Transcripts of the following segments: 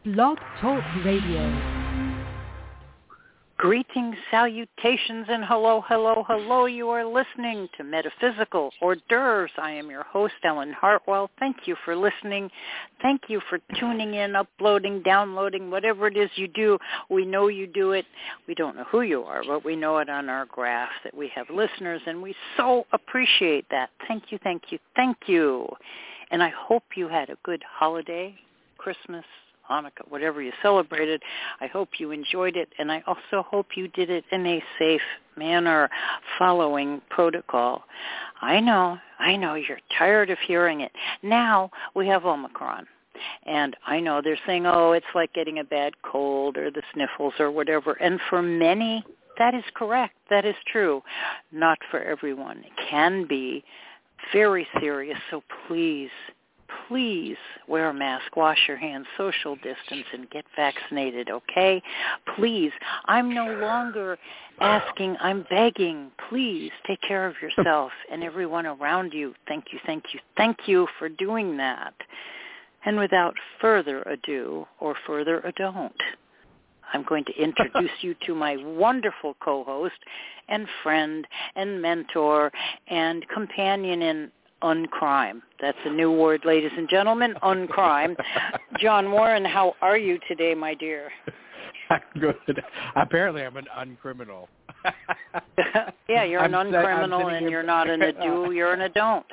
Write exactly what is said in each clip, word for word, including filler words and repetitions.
Blog Talk Radio. Greetings, salutations, and hello, hello, hello. You are listening to Metaphysical Hors d'oeuvres. I am your host, Ellen Hartwell. Thank you for listening. Thank you for tuning in, uploading, downloading, whatever it is you do. We know you do it. We don't know who you are, but we know it on our graph that we have listeners, and we so appreciate that. Thank you, thank you, thank you. And I hope you had a good holiday, Christmas, Hanukkah, whatever you celebrated. I hope you enjoyed it, and I also hope you did it in a safe manner, following protocol. I know, I know you're tired of hearing it. Now we have Omicron, and I know they're saying, oh, it's like getting a bad cold or the sniffles or whatever, and for many, that is correct. That is true. Not for everyone. It can be very serious, so please, Please wear a mask, wash your hands, social distance, and get vaccinated, okay? Please. I'm no longer asking, I'm begging. Please take care of yourself and everyone around you. Thank you, thank you, thank you for doing that. And without further ado or further ado, I'm going to introduce you to my wonderful co-host and friend and mentor and companion in uncrime. That's a new word, ladies and gentlemen, uncrime. John Warren, how are you today, my dear? Good. Apparently I'm an uncriminal. Yeah, you're I'm an uncriminal and you're not an ado, you're an adon't.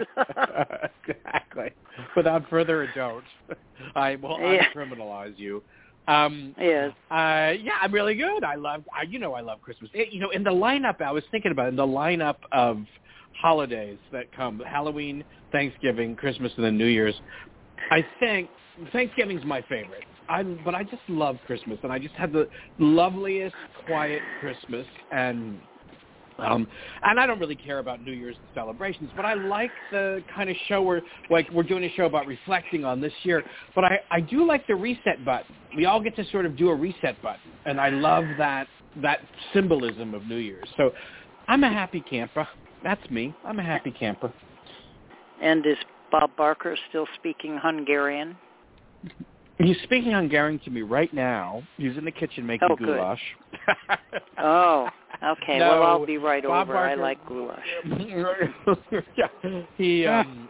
Exactly. Without further ado, I will yeah. uncriminalize you. Um, yes. Uh, yeah, I'm really good. I love, I, you know I love Christmas. It, you know, in the lineup, I was thinking about it, in the lineup of holidays that come, Halloween, Thanksgiving, Christmas, and then New Year's, I think Thanksgiving's my favorite. I, but I just love Christmas, and I just had the loveliest, quiet Christmas, and um, and I don't really care about New Year's celebrations, but I like the kind of show where, like, we're doing a show about reflecting on this year, but I, I do like the reset button. We all get to sort of do a reset button, and I love that that symbolism of New Year's. So I'm a happy camper. That's me. I'm a happy camper. And is Bob Barker still speaking Hungarian? He's speaking Hungarian to me right now. He's in the kitchen making oh, goulash. oh, okay. No, well, I'll be right Bob over. Barker, I like goulash. yeah. He um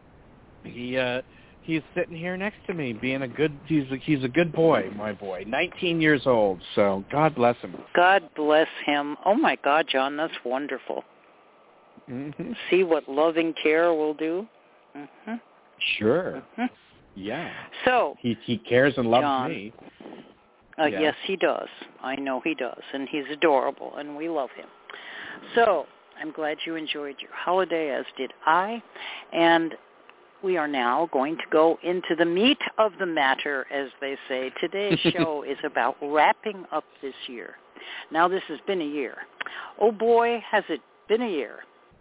he uh he's sitting here next to me, being a good. He's a, he's a good boy, my boy. nineteen years old. So God bless him. God bless him. Oh my God, John, that's wonderful. Mm-hmm. See what loving care will do? Mm-hmm. Sure. Mm-hmm. Yeah. So he he cares and loves John, me. Uh, yeah. Yes, he does. I know he does, and he's adorable, and we love him. So I'm glad you enjoyed your holiday, as did I, and we are now going to go into the meat of the matter, as they say. Today's show is about wrapping up this year. Now, this has been a year. Oh, boy, has it been a year.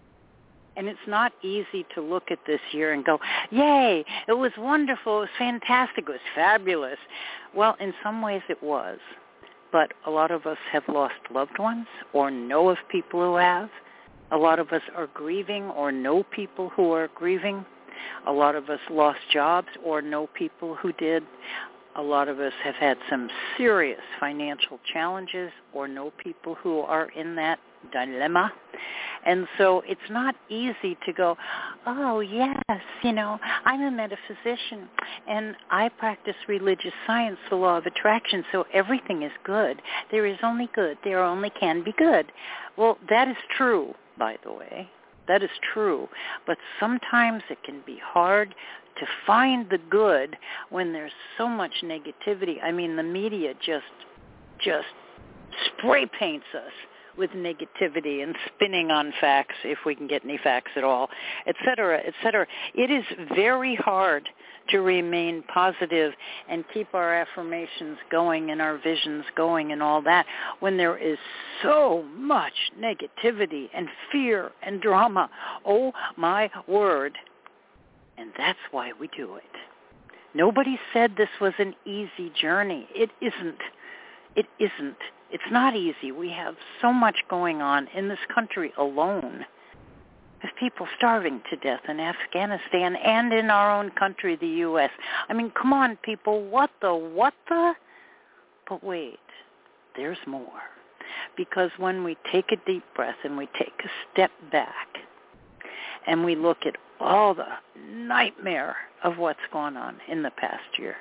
And it's not easy to look at this year and go, yay, it was wonderful, it was fantastic, it was fabulous. Well, in some ways it was. But a lot of us have lost loved ones or know of people who have. A lot of us are grieving or know people who are grieving. A lot of us lost jobs or know people who did. A lot of us have had some serious financial challenges or know people who are in that dilemma. And so it's not easy to go, oh, yes, you know, I'm a metaphysician, and I practice religious science, the law of attraction, so everything is good. There is only good. There only can be good. Well, that is true, by the way. That is true. But sometimes it can be hard to find the good when there's so much negativity. I mean, the media just just spray paints us with negativity and spinning on facts, if we can get any facts at all, et cetera, et cetera. It is very hard to remain positive and keep our affirmations going and our visions going and all that when there is so much negativity and fear and drama. Oh, my word. And that's why we do it. Nobody said this was an easy journey. It isn't. It isn't. It's not easy. We have so much going on in this country alone. There's people starving to death in Afghanistan and in our own country, the U S. I mean, come on, people, what the, what the? But wait, there's more. Because when we take a deep breath and we take a step back and we look at all the nightmare of what's gone on in the past year,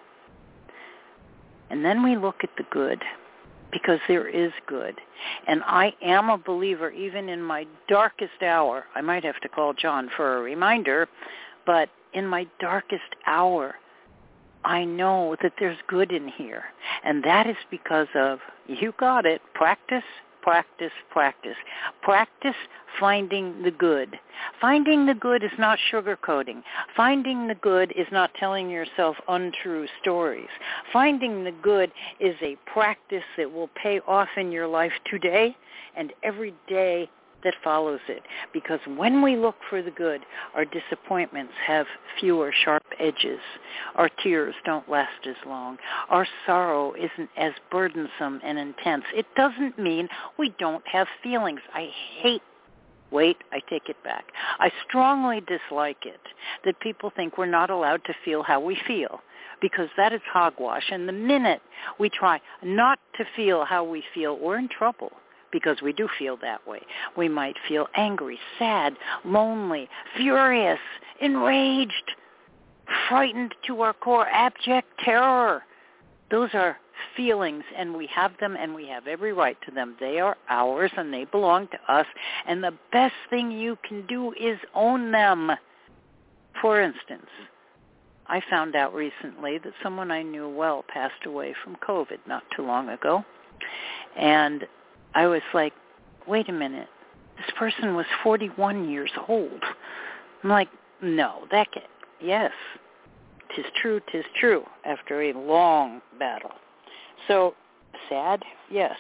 and then we look at the good, because there is good. And I am a believer, even in my darkest hour. I might have to call John for a reminder, but in my darkest hour, I know that there's good in here. And that is because of, you got it, practice, practice, practice. Practice finding the good. Finding the good is not sugarcoating. Finding the good is not telling yourself untrue stories. Finding the good is a practice that will pay off in your life today and every day that follows it. Because when we look for the good, our disappointments have fewer sharp edges. Our tears don't last as long. Our sorrow isn't as burdensome and intense. It doesn't mean we don't have feelings. I hate Wait, I take it back. I strongly dislike it that people think we're not allowed to feel how we feel, because that is hogwash. And the minute we try not to feel how we feel, we're in trouble, because we do feel that way. We might feel angry, sad, lonely, furious, enraged, frightened to our core, abject terror. Those are feelings, and we have them, and we have every right to them. They are ours, and they belong to us, and the best thing you can do is own them. For instance, I found out recently that someone I knew well passed away from COVID not too long ago, and I was like, wait a minute, this person was forty-one years old. I'm like, no, that can't, yes, 'tis true, 'tis true, after a long battle. So, sad? Yes.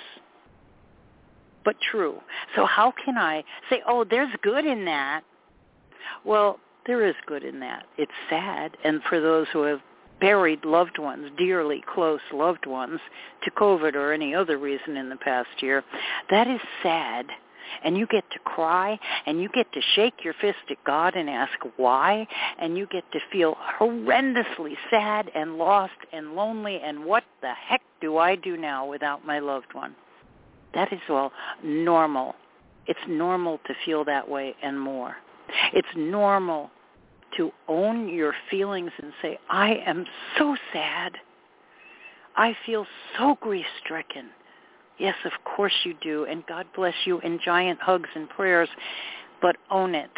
But true. So how can I say, oh, there's good in that? Well, there is good in that. It's sad. And for those who have buried loved ones, dearly close loved ones, to COVID or any other reason in the past year, that is sad. And you get to cry, and you get to shake your fist at God and ask why, and you get to feel horrendously sad and lost and lonely, and what the heck do I do now without my loved one? That is all normal. It's normal to feel that way and more. It's normal to own your feelings and say, I am so sad. I feel so grief-stricken. Yes, of course you do, and God bless you in giant hugs and prayers, but own it.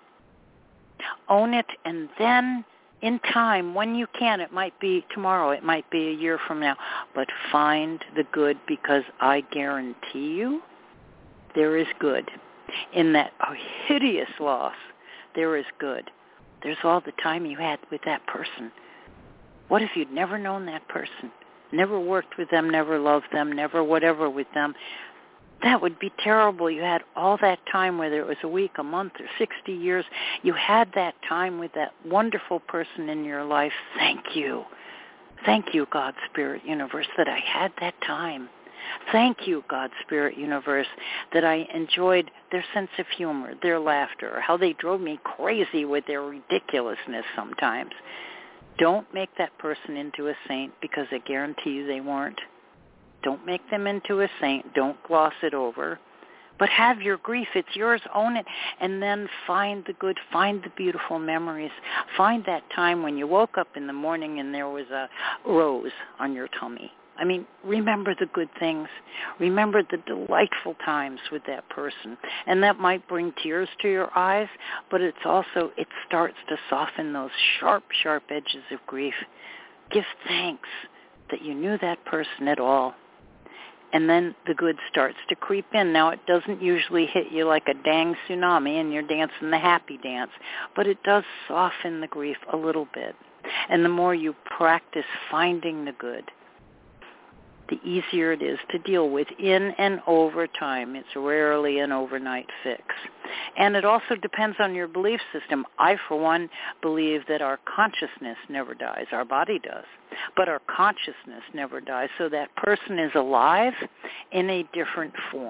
Own it, and then in time, when you can, it might be tomorrow, it might be a year from now, but find the good, because I guarantee you there is good. In that hideous loss, there is good. There's all the time you had with that person. What if you'd never known that person? Never worked with them, never loved them, never whatever with them? That would be terrible. You had all that time, whether it was a week, a month, or sixty years. You had that time with that wonderful person in your life. Thank you. Thank you, God, Spirit, Universe, that I had that time. Thank you, God, Spirit, Universe, that I enjoyed their sense of humor, their laughter, how they drove me crazy with their ridiculousness sometimes. Don't make that person into a saint, because I guarantee you they weren't. Don't make them into a saint. Don't gloss it over. But have your grief. It's yours. Own it. And then find the good. Find the beautiful memories. Find that time when you woke up in the morning and there was a rose on your tummy. I mean, remember the good things. Remember the delightful times with that person. And that might bring tears to your eyes, but it's also, it starts to soften those sharp, sharp edges of grief. Give thanks that you knew that person at all. And then the good starts to creep in. Now, it doesn't usually hit you like a dang tsunami and you're dancing the happy dance, but it does soften the grief a little bit. And the more you practice finding the good, the easier it is to deal with in and over time. It's rarely an overnight fix. And it also depends on your belief system. I, for one, believe that our consciousness never dies. Our body does. But our consciousness never dies. So that person is alive in a different form.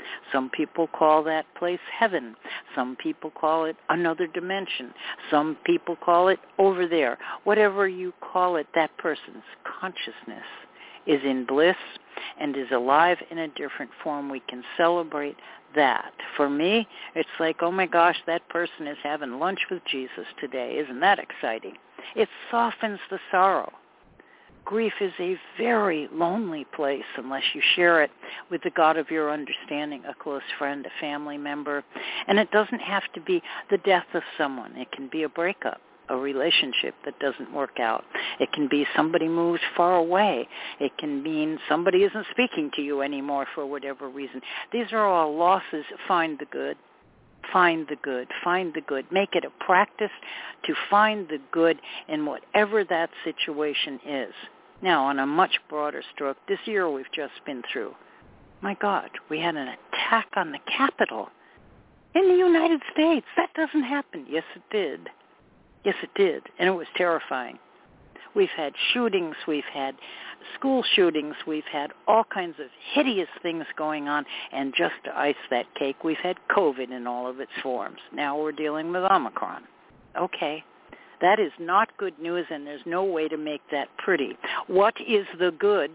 Some people call that place heaven. Some people call it another dimension. Some people call it over there. Whatever you call it, that person's consciousness is in bliss and is alive in a different form. We can celebrate that. For me, it's like, oh my gosh, that person is having lunch with Jesus today. Isn't that exciting? It softens the sorrow. Grief is a very lonely place unless you share it with the God of your understanding, a close friend, a family member. And it doesn't have to be the death of someone. It can be a breakup, a relationship that doesn't work out. It can be somebody moves far away. It can mean somebody isn't speaking to you anymore for whatever reason. These are all losses. Find the good. Find the good. Find the good. Make it a practice to find the good in whatever that situation is. Now, on a much broader stroke, this year we've just been through, my God, we had an attack on the Capitol in the United States. That doesn't happen. Yes, it did. Yes, it did, and it was terrifying. We've had shootings, we've had school shootings, we've had all kinds of hideous things going on, and just to ice that cake, we've had COVID in all of its forms. Now we're dealing with Omicron. Okay, that is not good news, and there's no way to make that pretty. What is the good?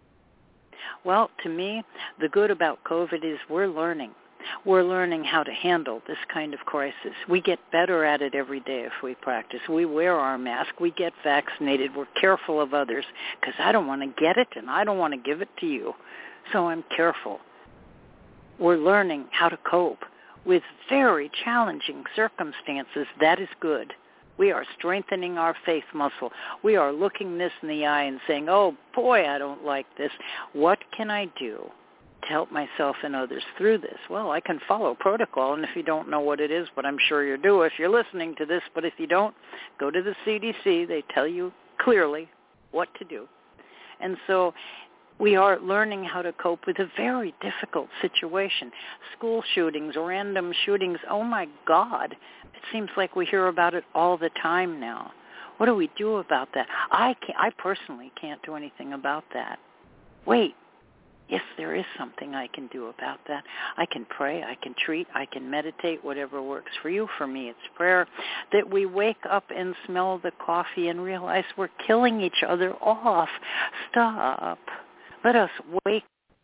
Well, to me, the good about COVID is we're learning. We're learning how to handle this kind of crisis. We get better at it every day if we practice. We wear our mask. We get vaccinated. We're careful of others because I don't want to get it and I don't want to give it to you. So I'm careful. We're learning how to cope with very challenging circumstances. That is good. We are strengthening our faith muscle. We are looking this in the eye and saying, oh, boy, I don't like this. What can I do to help myself and others through this? Well, I can follow protocol, and if you don't know what it is, but I'm sure you do if you're listening to this, but if you don't, go to the C D C. They tell you clearly what to do. And so we are learning how to cope with a very difficult situation. School shootings, random shootings, oh my God, it seems like we hear about it all the time now. What do we do about that? I can't, I personally can't do anything about that. Wait. Yes, there is something I can do about that. I can pray, I can treat, I can meditate, whatever works for you. For me, it's prayer. That we wake up and smell the coffee and realize we're killing each other off. Stop. Let us wake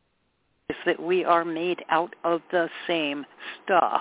up that we are made out of the same stuff.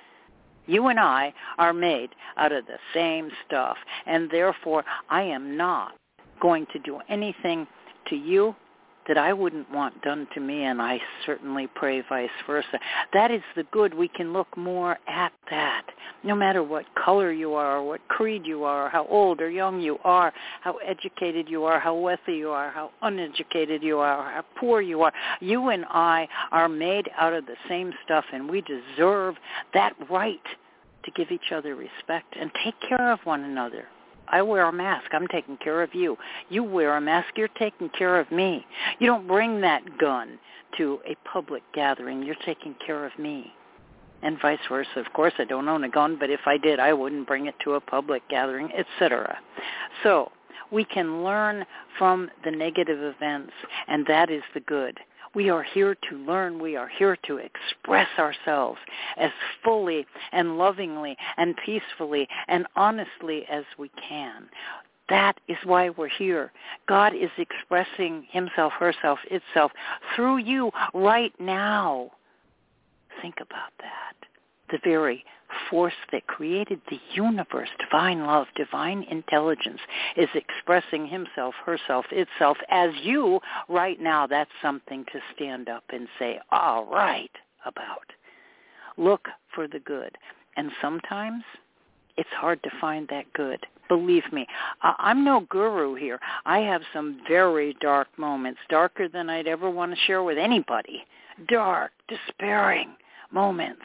You and I are made out of the same stuff, and therefore I am not going to do anything to you that I wouldn't want done to me, and I certainly pray vice versa. That is the good. We can look more at that. No matter what color you are, or what creed you are, or how old or young you are, how educated you are, how wealthy you are, how uneducated you are, or how poor you are, you and I are made out of the same stuff, and we deserve that right to give each other respect and take care of one another. I wear a mask. I'm taking care of you. You wear a mask. You're taking care of me. You don't bring that gun to a public gathering. You're taking care of me. And vice versa. Of course, I don't own a gun, but if I did, I wouldn't bring it to a public gathering, et cetera. So we can learn from the negative events, and that is the good. We are here to learn. We are here to express ourselves as fully and lovingly and peacefully and honestly as we can. That is why we're here. God is expressing himself, herself, itself through you right now. Think about that. The very force that created the universe, divine love, divine intelligence, is expressing himself, herself, itself as you right now. That's something to stand up and say, all right, about. Look for the good. And sometimes it's hard to find that good. Believe me, I'm no guru here. I have some very dark moments, darker than I'd ever want to share with anybody. Dark, despairing moments.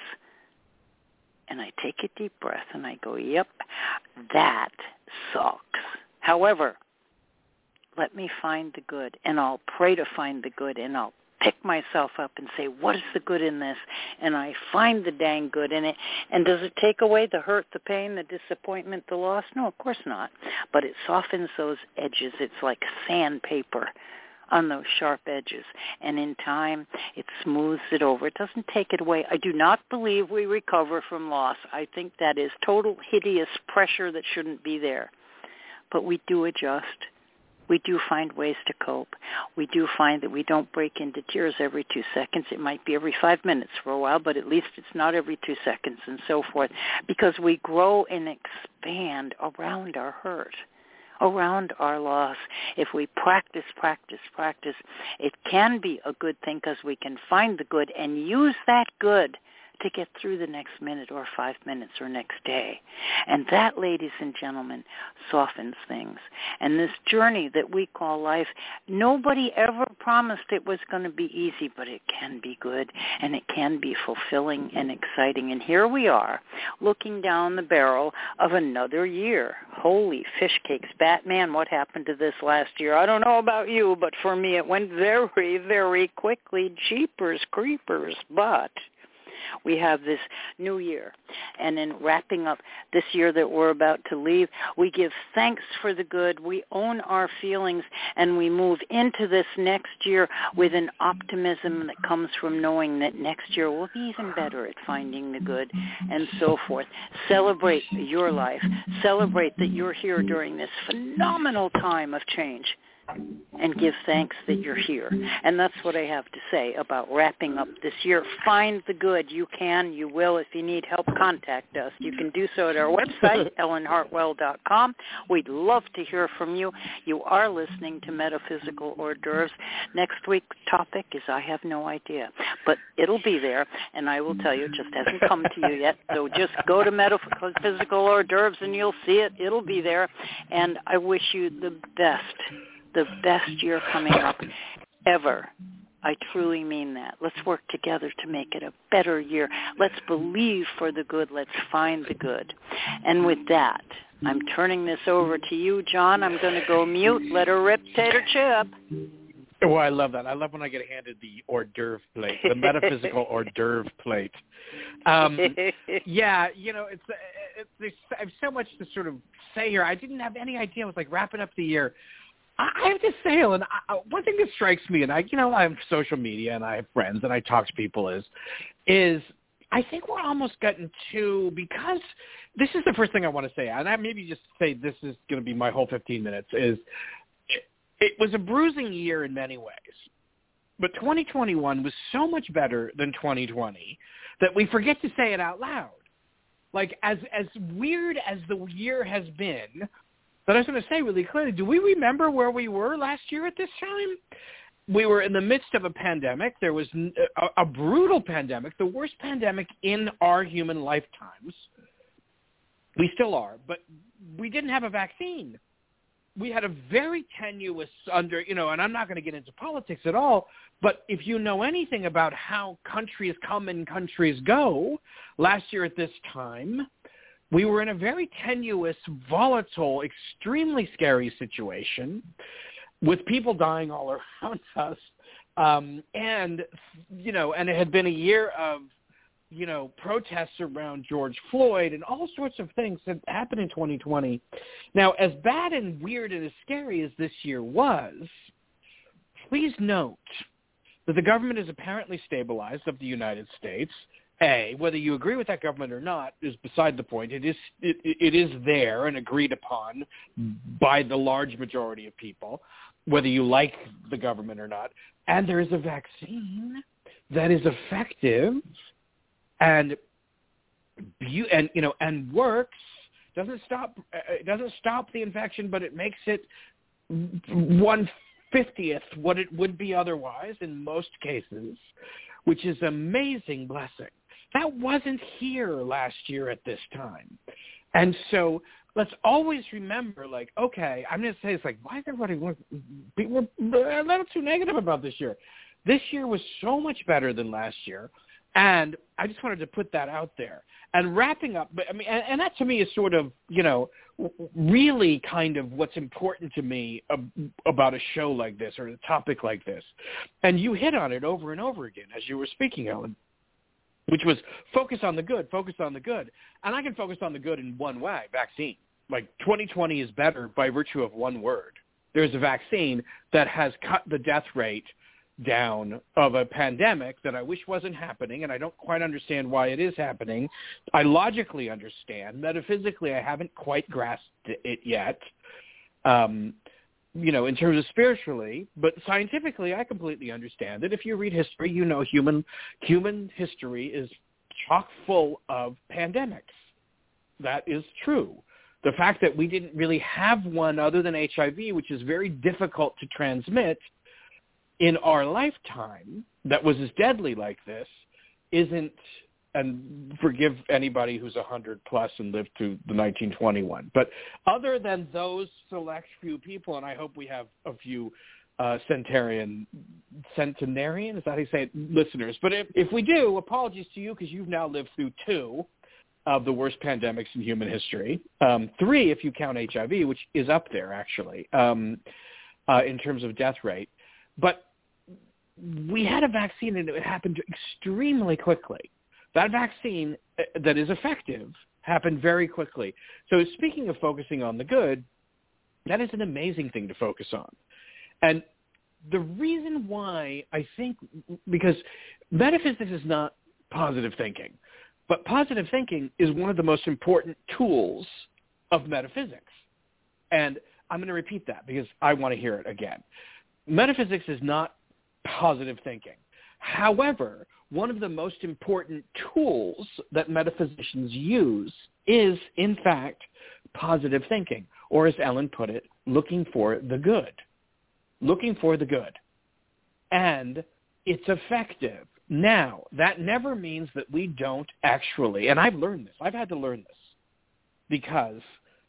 And I take a deep breath and I go, yep, that sucks. However, let me find the good, and I'll pray to find the good, and I'll pick myself up and say, what is the good in this? And I find the dang good in it. And does it take away the hurt, the pain, the disappointment, the loss? No, of course not. But it softens those edges. It's like sandpaper. on those sharp edges. And in time, it smooths it over. It doesn't take it away. I do not believe we recover from loss. I think that is total hideous pressure that shouldn't be there. But we do adjust. We do find ways to cope. We do find that we don't break into tears every two seconds. It might be every five minutes for a while, but at least it's not every two seconds and so forth, because we grow and expand around our hurt, around our loss. If we practice, practice, practice, it can be a good thing because we can find the good and use that good to get through the next minute or five minutes or next day. And that, ladies and gentlemen, softens things. And this journey that we call life, nobody ever promised it was going to be easy, but it can be good, and it can be fulfilling and exciting. And here we are, looking down the barrel of another year. Holy fish cakes. Batman, what happened to this last year? I don't know about you, but for me it went very, very quickly. Jeepers creepers. But we have this new year. And in wrapping up this year that we're about to leave, we give thanks for the good, we own our feelings, and we move into this next year with an optimism that comes from knowing that next year we'll be even better at finding the good and so forth. Celebrate your life. Celebrate that you're here during this phenomenal time of change. And give thanks that you're here. And that's what I have to say about wrapping up this year. Find the good. You can, you will. If you need help, contact us. You can do so at our website, ellen hartwell dot com. We'd love to hear from you. You are listening to Metaphysical Hors d'oeuvres. Next week's topic is I have no idea. But it'll be there, and I will tell you, it just hasn't come to you yet. So just go to Metaphysical Hors d'oeuvres, and you'll see it. It'll be there. And I wish you the best. The best year coming up ever. I truly mean that. Let's work together to make it a better year. Let's believe for the good. Let's find the good. And with that, I'm turning this over to you, John. I'm going to go mute. Let her rip, Tater Chip. Oh, I love that. I love when I get handed the hors d'oeuvre plate, the metaphysical hors d'oeuvre plate. Um, yeah, you know, it's, it's there's, I have so much to sort of say here. I didn't have any idea. I was like wrapping up the year. I have to say, Ellen, I, one thing that strikes me, and I, you know, I have social media and I have friends and I talk to people is, is I think we're almost getting to, because this is the first thing I want to say, and I maybe just say this is going to be my whole fifteen minutes, is it, it was a bruising year in many ways, but twenty twenty-one was so much better than twenty twenty that we forget to say it out loud. Like, as as weird as the year has been, but I was going to say really clearly, do we remember where we were last year at this time? We were in the midst of a pandemic. There was a, a brutal pandemic, the worst pandemic in our human lifetimes. We still are, but we didn't have a vaccine. We had a very tenuous under, you know, and I'm not going to get into politics at all, but if you know anything about how countries come and countries go, last year at this time, we were in a very tenuous, volatile, extremely scary situation with people dying all around us. Um, and, you know, and it had been a year of, you know, protests around George Floyd and all sorts of things that happened in twenty twenty. Now, as bad and weird and as scary as this year was, please note that the government is apparently stabilized of the United States. A, whether you agree with that government or not is beside the point. It is it, it is there and agreed upon by the large majority of people, whether you like the government or not. And there is a vaccine that is effective and and you know and works. Doesn't stop it doesn't stop the infection, but it makes it one fiftieth what it would be otherwise in most cases, which is an amazing blessing. That wasn't here last year at this time. And so let's always remember, like, okay, I'm going to say it's like, why is everybody people a little too negative about this year? This year was so much better than last year, and I just wanted to put that out there. And wrapping up, but I mean, and, and that to me is sort of, you know, really kind of what's important to me ab- about a show like this or a topic like this. And you hit on it over and over again as you were speaking, Ellen, which was focus on the good, focus on the good. And I can focus on the good in one way, vaccine. Like twenty twenty is better by virtue of one word, there's a vaccine that has cut the death rate down of a pandemic that I wish wasn't happening, and I don't quite understand why it is happening. I logically understand. Metaphysically, I haven't quite grasped it yet, um, you know, in terms of spiritually. But scientifically, I completely understand it. If you read history, you know human human history is chock full of pandemics. That is true. The fact that we didn't really have one other than H I V, which is very difficult to transmit, in our lifetime that was as deadly like this isn't, and forgive anybody who's one hundred plus and lived through the nineteen twenty-one, but other than those select few people, and I hope we have a few uh, centenarian, centenarian, is that how you say it, listeners, but if, if we do, apologies to you because you've now lived through two of the worst pandemics in human history, um, three if you count H I V, which is up there actually um, uh, in terms of death rate. But we had a vaccine and it happened extremely quickly. That vaccine that is effective happened very quickly. So speaking of focusing on the good, that is an amazing thing to focus on. And the reason why I think, because metaphysics is not positive thinking, but positive thinking is one of the most important tools of metaphysics. And I'm going to repeat that because I want to hear it again. Metaphysics is not positive thinking. However, one of the most important tools that metaphysicians use is, in fact, positive thinking, or as Ellen put it, looking for the good. Looking for the good. And it's effective. Now, that never means that we don't actually, and I've learned this, I've had to learn this because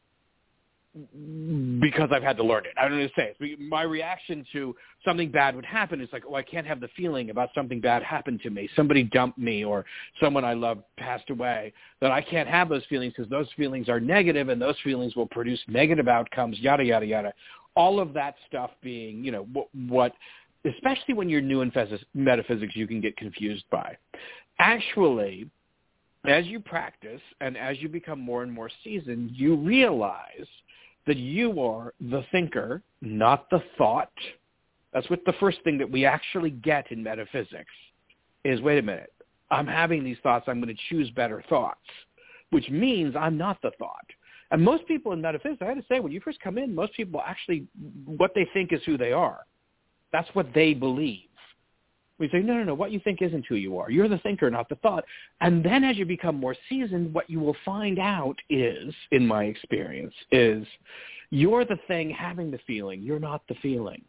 because I've had to learn it. I don't know what to say. My reaction to something bad would happen is like, oh, I can't have the feeling about something bad happened to me. Somebody dumped me or someone I love passed away. That I can't have those feelings because those feelings are negative and those feelings will produce negative outcomes, yada, yada, yada. All of that stuff being, you know, what, what especially when you're new in metaphysics, you can get confused by. Actually, as you practice and as you become more and more seasoned, you realize that you are the thinker, not the thought. That's what the first thing that we actually get in metaphysics is, wait a minute, I'm having these thoughts, I'm going to choose better thoughts, which means I'm not the thought. And most people in metaphysics, I have to say, when you first come in, most people actually, what they think is who they are. That's what they believe. We say, no, no, no, what you think isn't who you are. You're the thinker, not the thought. And then as you become more seasoned, what you will find out is, in my experience, is you're the thing having the feeling. You're not the feeling.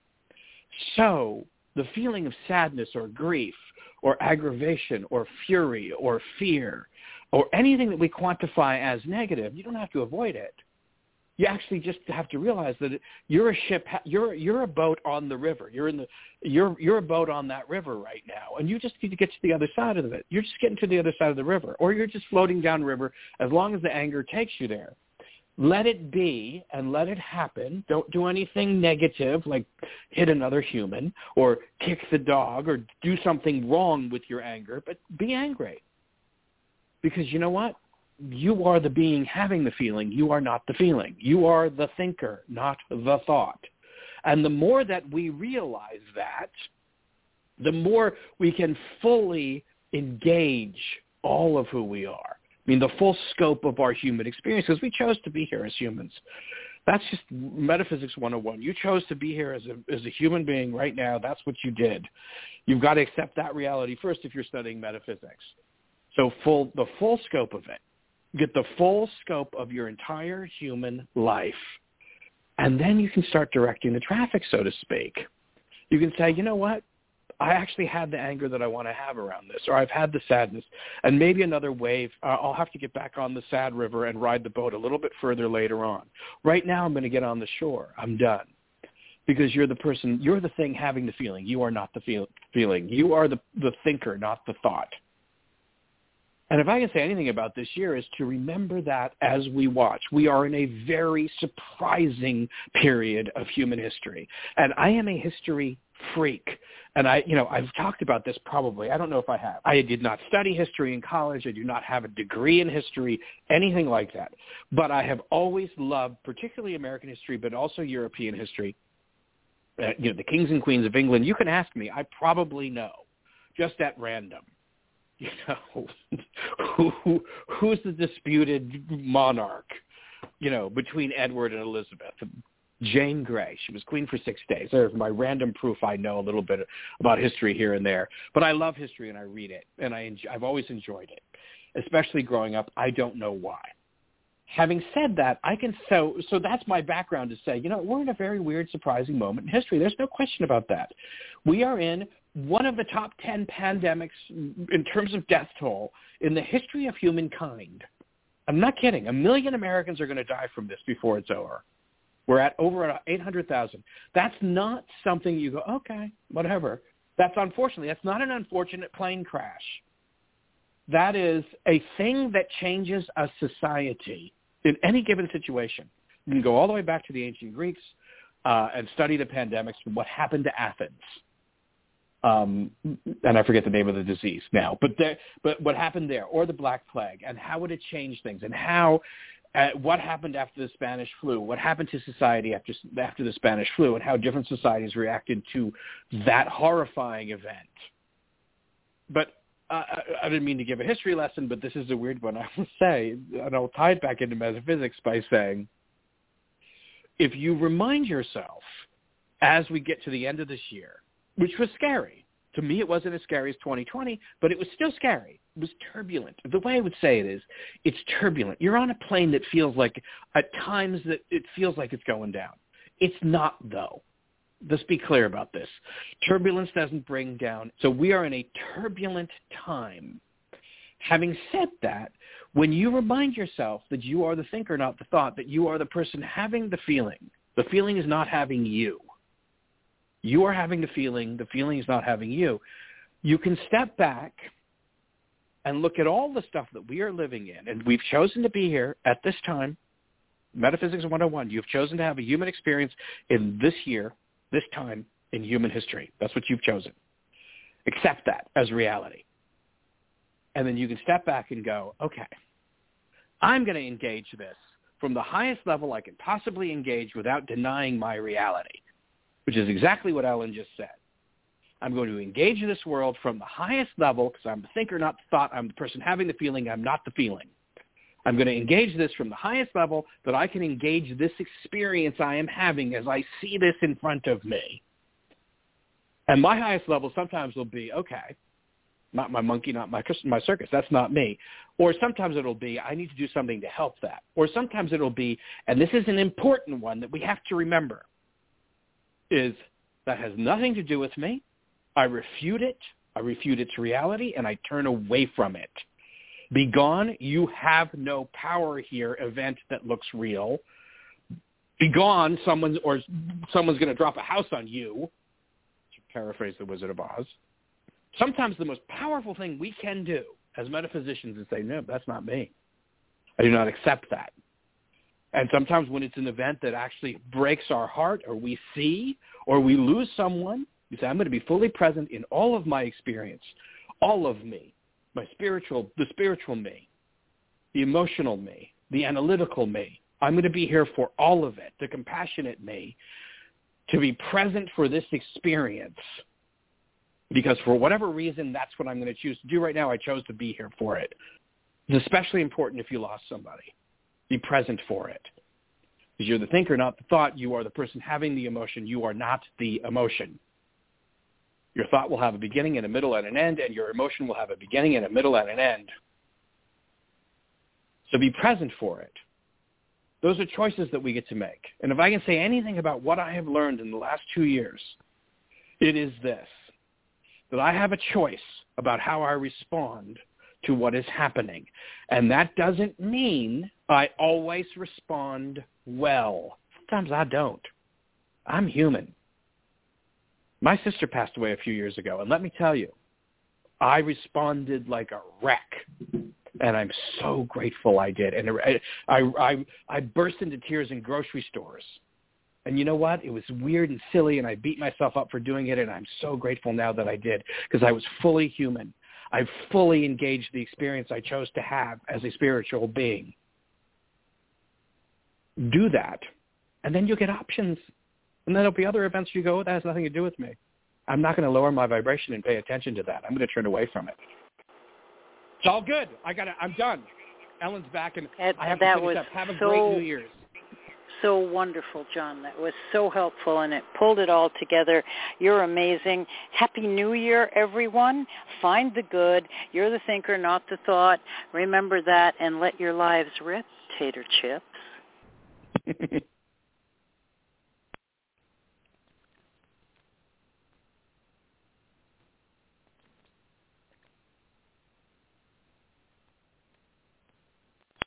So the feeling of sadness or grief or aggravation or fury or fear or anything that we quantify as negative, you don't have to avoid it. You actually just have to realize that you're a ship, you're you're a boat on the river. You're in the you're you're a boat on that river right now, and you just need to get to the other side of it. You're just getting to the other side of the river, or you're just floating down river as long as the anger takes you there. Let it be and let it happen. Don't do anything negative like hit another human or kick the dog or do something wrong with your anger, but be angry. Because you know what? You are the being having the feeling. You are not the feeling. You are the thinker, not the thought. And the more that we realize that, the more we can fully engage all of who we are. I mean, the full scope of our human experience, because we chose to be here as humans. That's just Metaphysics one oh one. You chose to be here as a, as a human being right now. That's what you did. You've got to accept that reality first if you're studying metaphysics. So full the full scope of it. Get the full scope of your entire human life. And then you can start directing the traffic, so to speak. You can say, you know what? I actually had the anger that I want to have around this, or I've had the sadness, and maybe another wave. Uh, I'll have to get back on the sad river and ride the boat a little bit further later on. Right now I'm going to get on the shore. I'm done. Because you're the person, you're the thing having the feeling. You are not the feel, feeling. You are the, the thinker, not the thought. And if I can say anything about this year is to remember that as we watch. We are in a very surprising period of human history. And I am a history freak. And I, you know, I've talked about this probably. I don't know if I have. I did not study history in college. I do not have a degree in history, anything like that. But I have always loved, particularly American history, but also European history. uh, you know, the kings and queens of England, you can ask me. I probably know, just at random. You know, who, who who's the disputed monarch, you know, between Edward and Elizabeth? Jane Grey. She was queen for six days. There's my random proof. I know a little bit about history here and there, but I love history and I read it, and I enjoy, I've always enjoyed it, especially growing up. I don't know why. Having said that, I can so so that's my background to say, you know, we're in a very weird, surprising moment in history. There's no question about that. We are in one of the top ten pandemics in terms of death toll in the history of humankind. I'm not kidding. A million Americans are going to die from this before it's over. We're at over eight hundred thousand. That's not something you go, okay, whatever. That's unfortunately, that's not an unfortunate plane crash. That is a thing that changes a society in any given situation. You can go all the way back to the ancient Greeks uh, and study the pandemics and what happened to Athens. Um, and I forget the name of the disease now, but there, but what happened there, or the Black Plague, and how would it change things, and how uh, what happened after the Spanish flu, what happened to society after after the Spanish flu, and how different societies reacted to that horrifying event. But uh, I, I didn't mean to give a history lesson, but this is a weird one. I will say, and I'll tie it back into metaphysics by saying, if you remind yourself as we get to the end of this year, which was scary. To me, it wasn't as scary as twenty twenty, but it was still scary. It was turbulent. The way I would say it is, it's turbulent. You're on a plane that feels like, at times, that it feels like it's going down. It's not, though. Let's be clear about this. Turbulence doesn't bring down. So we are in a turbulent time. Having said that, when you remind yourself that you are the thinker, not the thought, that you are the person having the feeling, the feeling is not having you. You are having the feeling, the feeling is not having you. You can step back and look at all the stuff that we are living in, and we've chosen to be here at this time, Metaphysics one oh one. You've chosen to have a human experience in this year, this time in human history. That's what you've chosen. Accept that as reality. And then you can step back and go, okay, I'm going to engage this from the highest level I can possibly engage without denying my reality, which is exactly what Ellen just said. I'm going to engage this world from the highest level because I'm the thinker, not the thought. I'm the person having the feeling. I'm not the feeling. I'm going to engage this from the highest level that I can engage this experience I am having as I see this in front of me. And my highest level sometimes will be, okay, not my monkey, not my, my circus. That's not me. Or sometimes it'll be, I need to do something to help that. Or sometimes it'll be, and this is an important one that we have to remember, is that has nothing to do with me. I refute it. I refute its reality, and I turn away from it. Be gone. You have no power here, event that looks real. Be gone. Someone's, or someone's going to drop a house on you, to paraphrase The Wizard of Oz. Sometimes the most powerful thing we can do as metaphysicians is say, no, that's not me. I do not accept that. And sometimes when it's an event that actually breaks our heart, or we see, or we lose someone, you say, I'm going to be fully present in all of my experience, all of me, my spiritual, the spiritual me, the emotional me, the analytical me. I'm going to be here for all of it, the compassionate me, to be present for this experience. Because for whatever reason, that's what I'm going to choose to do right now. I chose to be here for it. It's especially important if you lost somebody. Be present for it. Because you're the thinker, not the thought. You are the person having the emotion. You are not the emotion. Your thought will have a beginning and a middle and an end, and your emotion will have a beginning and a middle and an end. So be present for it. Those are choices that we get to make. And if I can say anything about what I have learned in the last two years, it is this, that I have a choice about how I respond to what is happening. And that doesn't mean I always respond well. Sometimes I don't. I'm human. My sister passed away a few years ago, and let me tell you, I responded like a wreck, and I'm so grateful I did. And I, I, I, I burst into tears in grocery stores. And you know what? It was weird and silly, and I beat myself up for doing it, and I'm so grateful now that I did, because I was fully human. I fully engaged the experience I chose to have as a spiritual being. Do that, and then you'll get options. And then there'll be other events you go, that has nothing to do with me. I'm not going to lower my vibration and pay attention to that. I'm going to turn away from it. It's all good. I got. I'm done. Ellen's back, and Ed, I have that to finish was up. Have a so, great New Year's. So wonderful, John. That was so helpful, and it pulled it all together. You're amazing. Happy New Year, everyone. Find the good. You're the thinker, not the thought. Remember that, and let your lives rip, tater chips.